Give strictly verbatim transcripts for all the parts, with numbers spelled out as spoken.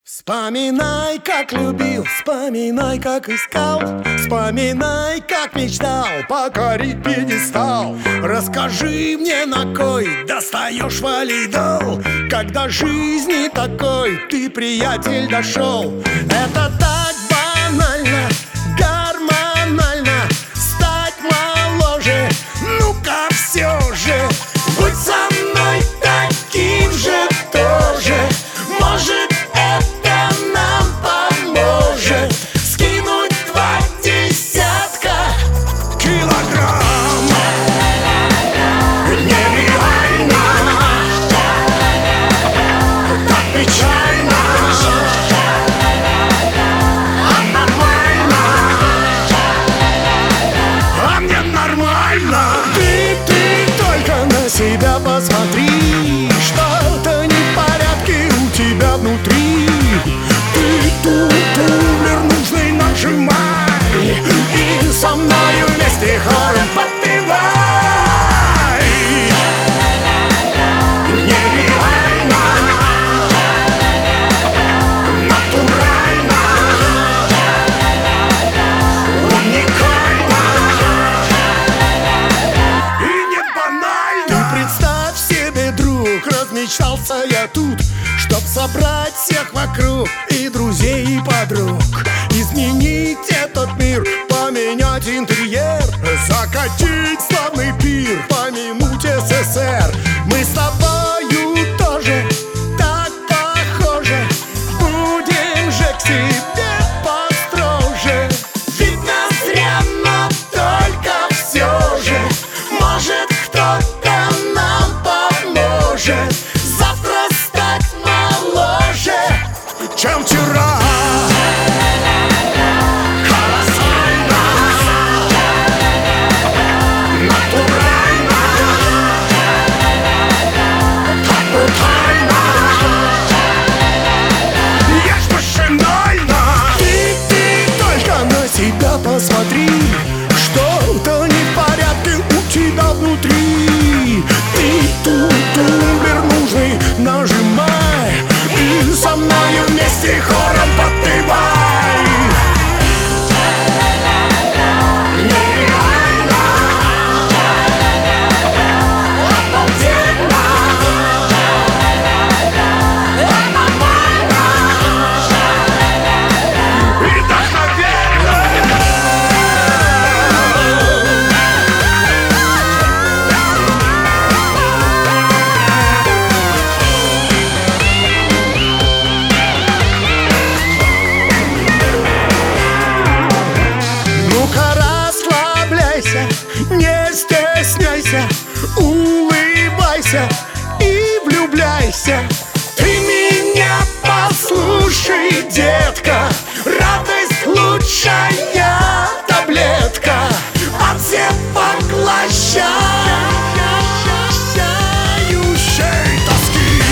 Вспоминай, как любил, вспоминай, как искал, вспоминай, как мечтал покорить пьедестал. Расскажи мне, на кой достаешь валидол, когда жизни такой ты, приятель, дошел. Это так банально, гормонально, стать моложе, ну-ка все же, будь со мной таким же тоже. Может, это нам поможет скинуть два десятка килограмм. Нереально, так печально, а нормально, а мне нормально. Ты, ты только на себя посмотри, что-то не в порядке у тебя внутри. Ты тумблер нужный нажимай и со мною вместе хором подпевай. Нереально, натурально, уникально и не банально. Ты представь себе, друг, размечтался я тут, чтоб собрать всех вокруг, и друзей, и подруг, изменить этот мир, поменять интерьер, закатить славный пир, помянуть СССР. Мы с тобою тоже так похожи, будем же к себе построже. Видно зря, но только все же, может, кто-то нам поможет завтра стать моложе, чем вчера. Колоссально, натурально, так брутально, я ж машинально. Ты, ты только на себя посмотри, что-то не в порядке у тебя внутри. Ты тут тумблер нужный нажимай и со мною вместе хором подпевай. Нереально, обалденно, нормально и вдохновенно. Ну-ка расслабляйся, не стесняйся, улыбайся и влюбляйся. Ты меня послушай, детка, радость лучшая таблетка от всепоглощающей тоски.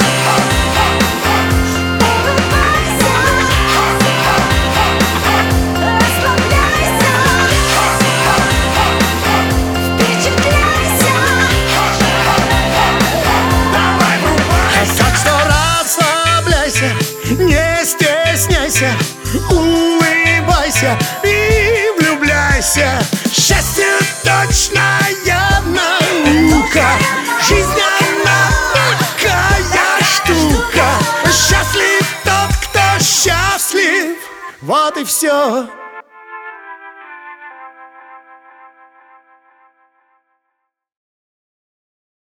Так что расслабляйся, не стесняйся, улыбайся и влюбляйся. Счастье точная наука, жизнь она такая штука. Счастлив тот, кто счастлив, вот и все.